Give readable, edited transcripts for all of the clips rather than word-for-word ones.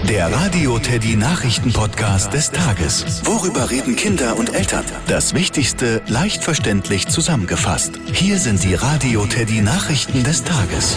Der Radio Teddy Nachrichten-Podcast des Tages. Worüber reden Kinder und Eltern? Das Wichtigste leicht verständlich zusammengefasst. Hier sind die Radio Teddy Nachrichten des Tages.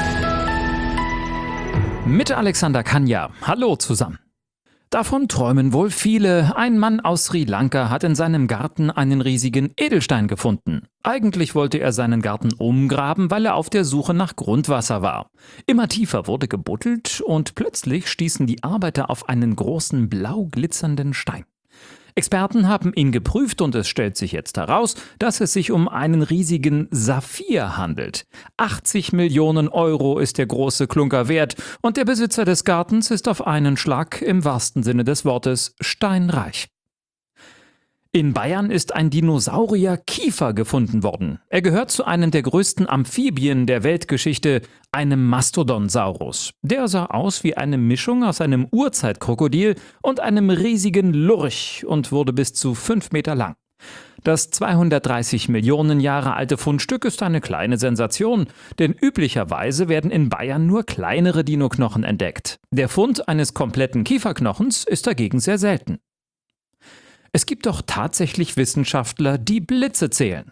Mit Alexander Kanja. Hallo zusammen. Davon träumen wohl viele. Ein Mann aus Sri Lanka hat in seinem Garten einen riesigen Edelstein gefunden. Eigentlich wollte er seinen Garten umgraben, weil er auf der Suche nach Grundwasser war. Immer tiefer wurde gebuddelt und plötzlich stießen die Arbeiter auf einen großen blau glitzernden Stein. Experten haben ihn geprüft und es stellt sich jetzt heraus, dass es sich um einen riesigen Saphir handelt. 80 Millionen Euro ist der große Klunker wert und der Besitzer des Gartens ist auf einen Schlag im wahrsten Sinne des Wortes steinreich. In Bayern ist ein Dinosaurier-Kiefer gefunden worden. Er gehört zu einem der größten Amphibien der Weltgeschichte, einem Mastodonsaurus. Der sah aus wie eine Mischung aus einem Urzeitkrokodil und einem riesigen Lurch und wurde bis zu 5 Meter lang. Das 230 Millionen Jahre alte Fundstück ist eine kleine Sensation, denn üblicherweise werden in Bayern nur kleinere Dinoknochen entdeckt. Der Fund eines kompletten Kieferknochens ist dagegen sehr selten. Es gibt doch tatsächlich Wissenschaftler, die Blitze zählen.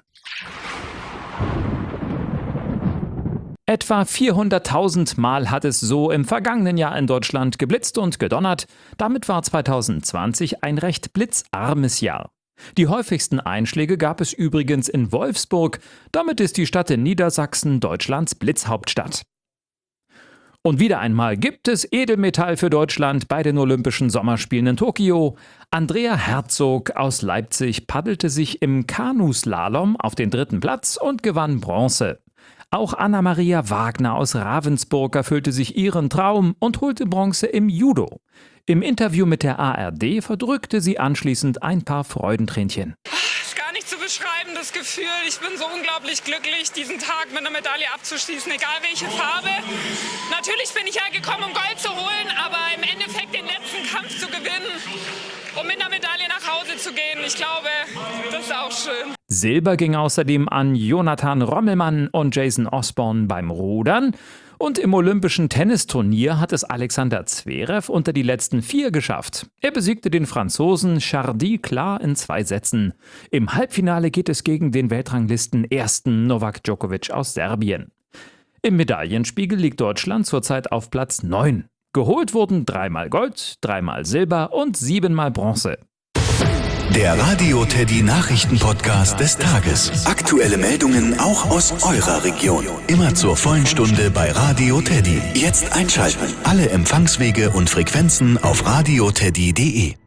Etwa 400.000 Mal hat es so im vergangenen Jahr in Deutschland geblitzt und gedonnert. Damit war 2020 ein recht blitzarmes Jahr. Die häufigsten Einschläge gab es übrigens in Wolfsburg. Damit ist die Stadt in Niedersachsen Deutschlands Blitzhauptstadt. Und wieder einmal gibt es Edelmetall für Deutschland bei den Olympischen Sommerspielen in Tokio. Andrea Herzog aus Leipzig paddelte sich im Kanuslalom auf den 3. Platz und gewann Bronze. Auch Anna-Maria Wagner aus Ravensburg erfüllte sich ihren Traum und holte Bronze im Judo. Im Interview mit der ARD verdrückte sie anschließend ein paar Freudentränchen. Nicht zu beschreiben, das Gefühl. Ich bin so unglaublich glücklich, diesen Tag mit einer Medaille abzuschließen, egal welche Farbe. Natürlich bin ich ja gekommen, um Gold zu holen, aber im Endeffekt den letzten Kampf zu gewinnen, um mit einer Medaille nach Hause zu gehen. Ich glaube, das ist auch schön. Silber ging außerdem an Jonathan Rommelmann und Jason Osborne beim Rudern. Und im olympischen Tennisturnier hat es Alexander Zverev unter die letzten 4 geschafft. Er besiegte den Franzosen Chardy klar in 2 Sätzen. Im Halbfinale geht es gegen den Weltranglisten 1. Novak Djokovic aus Serbien. Im Medaillenspiegel liegt Deutschland zurzeit auf Platz 9. Geholt wurden 3-mal Gold, 3-mal Silber und 7-mal Bronze. Der Radio Teddy Nachrichten-Podcast des Tages. Aktuelle Meldungen auch aus eurer Region. Immer zur vollen Stunde bei Radio Teddy. Jetzt einschalten. Alle Empfangswege und Frequenzen auf radioteddy.de.